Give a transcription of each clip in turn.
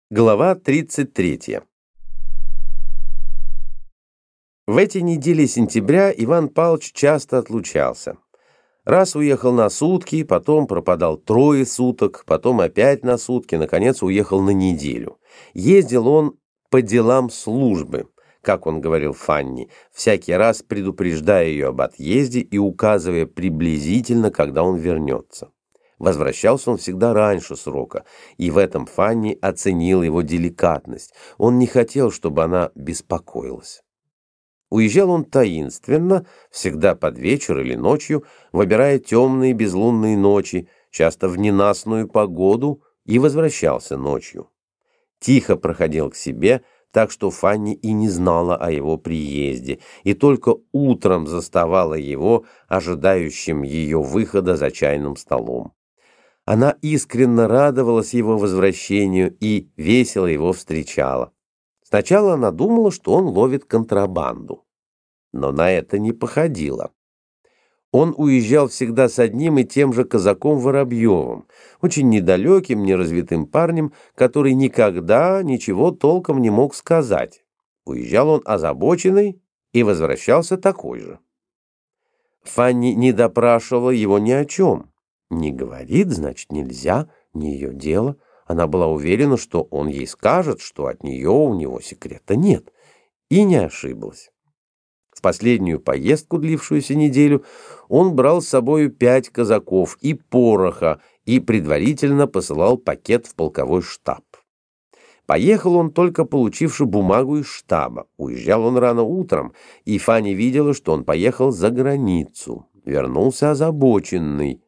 Глава 33. В эти недели сентября Иван Павлович часто отлучался. Раз уехал на сутки, потом пропадал 3 суток, потом опять на сутки, наконец уехал на неделю. Ездил он по делам службы, как он говорил Фанни, всякий раз предупреждая ее об отъезде и указывая приблизительно, когда он вернется. Возвращался он всегда раньше срока, и в этом Фанни оценила его деликатность. Он не хотел, чтобы она беспокоилась. Уезжал он таинственно, всегда под вечер или ночью, выбирая темные безлунные ночи, часто в ненастную погоду, и возвращался ночью. Тихо проходил к себе, так что Фанни и не знала о его приезде, и только утром заставала его, ожидающим ее выхода за чайным столом. Она искренне радовалась его возвращению и весело его встречала. Сначала она думала, что он ловит контрабанду, но на это не походило. Он уезжал всегда с одним и тем же казаком Воробьевым, очень недалеким, неразвитым парнем, который никогда ничего толком не мог сказать. Уезжал он озабоченный и возвращался такой же. Фанни не допрашивала его ни о чем. Не говорит, значит, нельзя, не ее дело. Она была уверена, что он ей скажет, что от нее у него секрета нет. И не ошиблась. В последнюю поездку, длившуюся неделю, он брал с собою 5 казаков и пороха и предварительно посылал пакет в полковой штаб. Поехал он, только получивши бумагу из штаба. Уезжал он рано утром, и Фанни видела, что он поехал за границу. Вернулся озабоченный.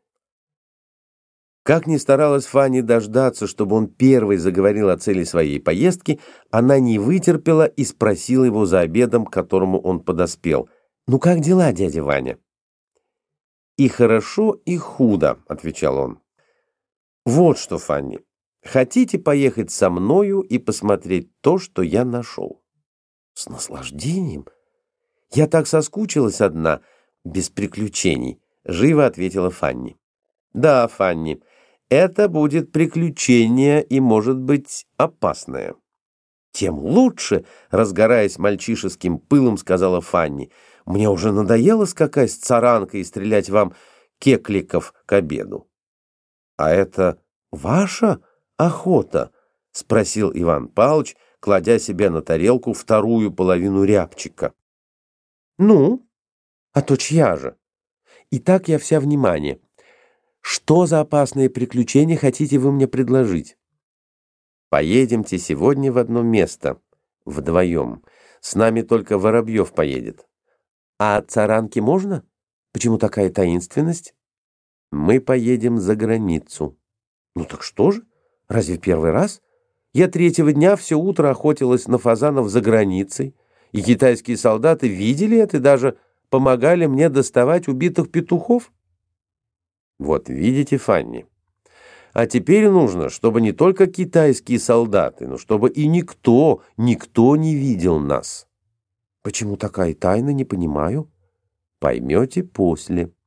Как ни старалась Фанни дождаться, чтобы он первый заговорил о цели своей поездки, она не вытерпела и спросила его за обедом, к которому он подоспел. «Ну как дела, дядя Ваня?» «И хорошо, и худо», — отвечал он. «Вот что, Фанни, хотите поехать со мною и посмотреть то, что я нашел?» «С наслаждением. Я так соскучилась одна, без приключений», — живо ответила Фанни. «Да, Фанни, это будет приключение и, может быть, опасное». «Тем лучше», — разгораясь мальчишеским пылом, сказала Фанни. «Мне уже надоело скакать с царанкой и стрелять вам кекликов к обеду». «А это ваша охота?» — спросил Иван Павлович, кладя себе на тарелку вторую половину рябчика. «Ну, а то чья же? Итак, я вся внимание. Что за опасные приключения хотите вы мне предложить?» «Поедемте сегодня в одно место, вдвоем. С нами только Воробьев поедет». «А от царанки можно? Почему такая таинственность?» «Мы поедем за границу». «Ну так что же? Разве первый раз? Я 3-го дня все утро охотилась на фазанов за границей, и китайские солдаты видели это и даже помогали мне доставать убитых петухов». «Вот видите, Фанни. А теперь нужно, чтобы не только китайские солдаты, но чтобы и никто не видел нас». «Почему такая тайна, не понимаю?» «Поймете после».